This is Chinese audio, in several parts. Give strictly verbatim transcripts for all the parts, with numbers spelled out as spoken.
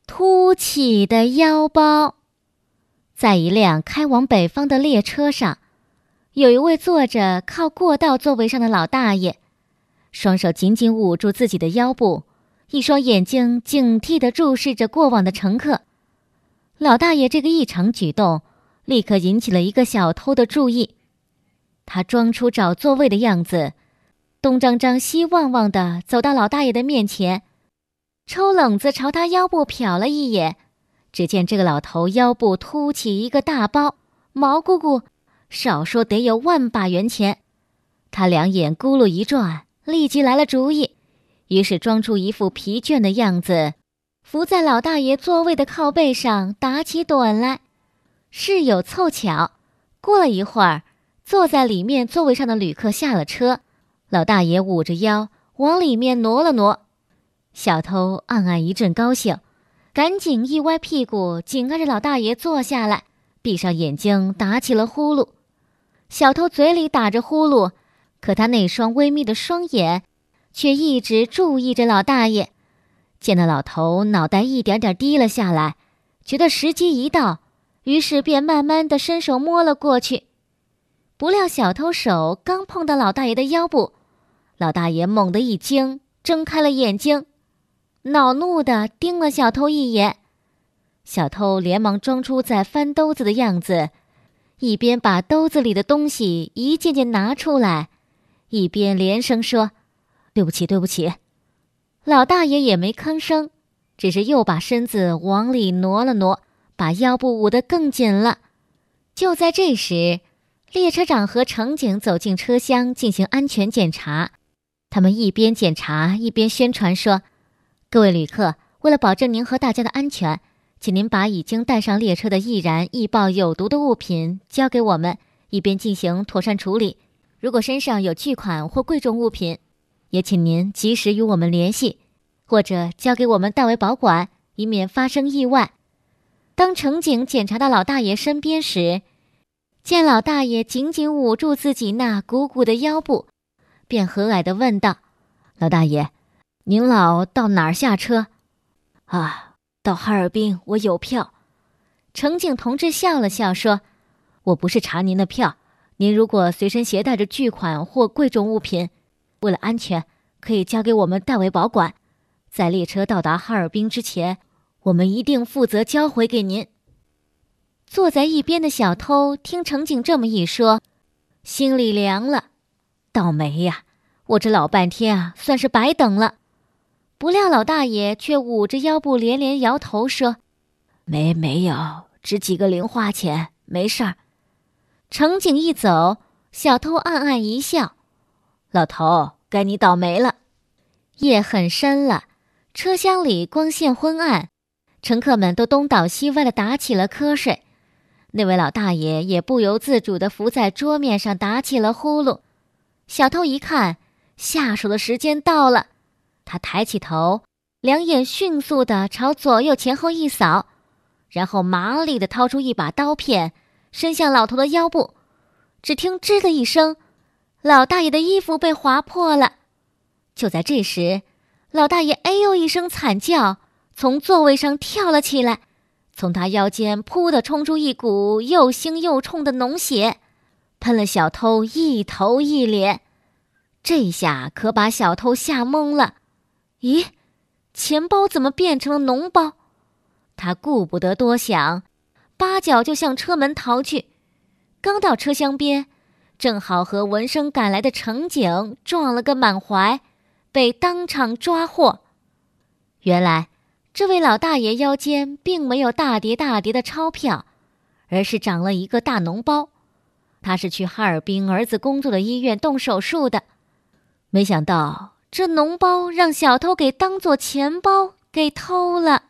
凸起的腰包。在一辆开往北方的列车上，有一位坐着靠过道座位上的老大爷，双手紧紧捂住自己的腰部，一双眼睛警惕地注视着过往的乘客。老大爷这个异常举动立刻引起了一个小偷的注意，他装出找座位的样子，东张张西望望地走到老大爷的面前，抽冷子朝他腰部瞟了一眼。只见这个老头腰部凸起一个大包，毛鼓鼓，少说得有万把元钱。他两眼咕噜一转，立即来了主意，于是装出一副疲倦的样子，伏在老大爷座位的靠背上打起盹来。事有凑巧，过了一会儿，坐在里面座位上的旅客下了车，老大爷捂着腰往里面挪了挪。小偷暗暗一阵高兴，赶紧一歪屁股，紧挨着老大爷坐下来，闭上眼睛打起了呼噜。小偷嘴里打着呼噜，可他那双微眯的双眼却一直注意着老大爷。见那老头脑袋一点点低了下来，觉得时机一到，于是便慢慢地伸手摸了过去。不料小偷手刚碰到老大爷的腰部，老大爷猛地一惊，睁开了眼睛，恼怒地盯了小偷一眼。小偷连忙装出在翻兜子的样子，一边把兜子里的东西一件件拿出来，一边连声说：“对不起，对不起。”老大爷也没吭声，只是又把身子往里挪了挪，把腰部捂得更紧了。就在这时，列车长和乘警走进车厢进行安全检查。他们一边检查一边宣传说：“各位旅客，为了保证您和大家的安全，请您把已经带上列车的易燃、易爆、有毒的物品交给我们，以便进行妥善处理。如果身上有巨款或贵重物品，也请您及时与我们联系，或者交给我们代为保管，以免发生意外。”当乘警检查到老大爷身边时，见老大爷紧紧捂住自己那鼓鼓的腰部，便和蔼地问道：“老大爷，您老到哪儿下车？”“啊，到哈尔滨，我有票。”乘警同志笑了笑说：“我不是查您的票，您如果随身携带着巨款或贵重物品，为了安全，可以交给我们代为保管。在列车到达哈尔滨之前，我们一定负责交回给您。”坐在一边的小偷听乘警这么一说，心里凉了。倒霉呀，我这老半天啊，算是白等了。不料老大爷却捂着腰部连连摇头说：“没没有，只几个零花钱，没事儿。”乘警一走，小偷暗暗一笑：“老头，该你倒霉了。”夜很深了，车厢里光线昏暗，乘客们都东倒西歪地打起了瞌睡。那位老大爷也不由自主地伏在桌面上打起了呼噜。小偷一看下手的时间到了，他抬起头，两眼迅速地朝左右前后一扫，然后麻利地掏出一把刀片，伸向老头的腰部。只听吱的一声，老大爷的衣服被划破了。就在这时，老大爷哎呦一声惨叫，从座位上跳了起来，从他腰间扑地冲出一股又腥又冲的脓血，喷了小偷一头一脸。这下可把小偷吓懵了。咦，钱包怎么变成了脓包？他顾不得多想，八脚就向车门逃去。刚到车厢边，正好和闻声赶来的乘警撞了个满怀，被当场抓获。原来这位老大爷腰间并没有大叠大叠的钞票，而是长了一个大脓包。他是去哈尔滨儿子工作的医院动手术的，没想到这脓包让小偷给当作钱包给偷了。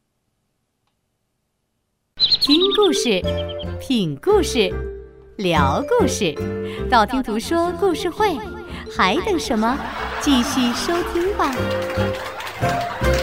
听故事，品故事，聊故事，道听途说故事会，还等什么？继续收听吧。